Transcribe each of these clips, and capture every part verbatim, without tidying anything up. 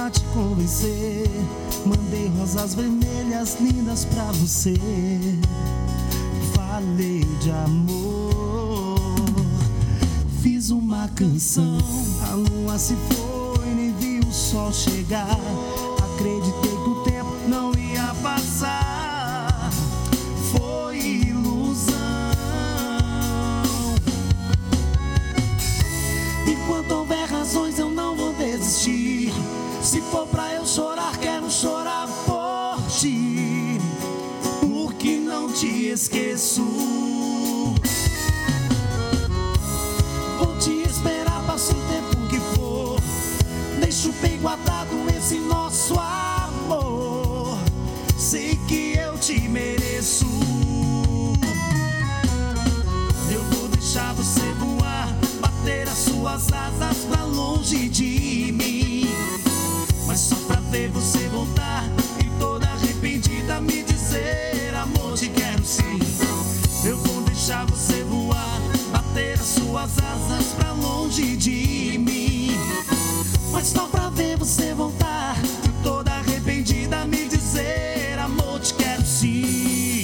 pra te convencer. Mandei rosas vermelhas lindas pra você. Falei de amor, fiz uma canção. A lua se foi, nem vi o sol chegar. Acreditei que o tempo não ia passar. Foi ilusão. Enquanto houver razões eu não vou desistir. Se for pra eu chorar, quero chorar por ti, porque não te esqueço. Vou te esperar, passe o tempo que for. Deixo bem guardado esse nosso amor. Sei que eu te mereço. Eu vou deixar você voar, bater as suas asas pra longe de mim, mas só pra ver você voltar e toda arrependida me dizer: amor, te quero sim. Eu vou deixar você voar, bater as suas asas pra longe de mim, mas só pra ver você voltar e toda arrependida me dizer: amor, te quero sim.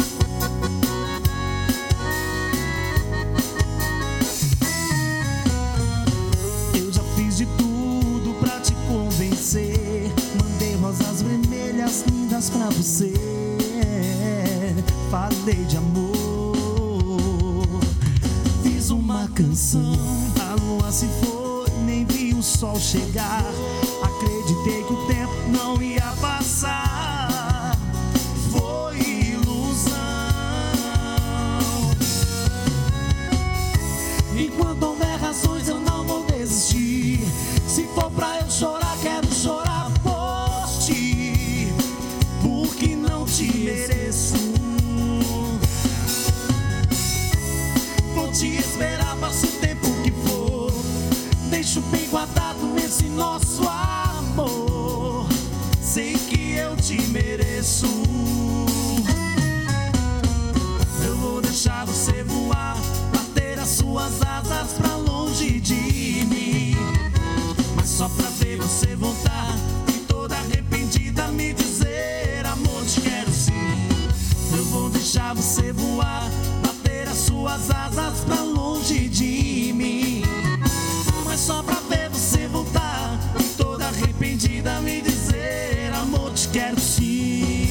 Eu já fiz de tudo pra te convencer. Mandei rosas vermelhas lindas pra você. Falei de amor, fiz uma canção. A lua se foi, nem vi o sol chegar. Acreditei que o tempo não ia passar. Foi ilusão. Enquanto houver razões eu não vou desistir. Se for pra eu chorar, quero chorar por ti, porque não te mereço. Vou te esperar, passe o tempo que for. Deixo bem guardado esse nosso amor. Sei que eu te mereço. Eu vou deixar você voar, bater as suas asas pra longe de mim, mas só pra ver você voltar e toda arrependida me dizer: amor, te quero sim. Eu vou deixar você voar, bater as suas asas pra longe de mim, mas só pra ver você voltar e toda arrependida me dizer: amor, te quero sim.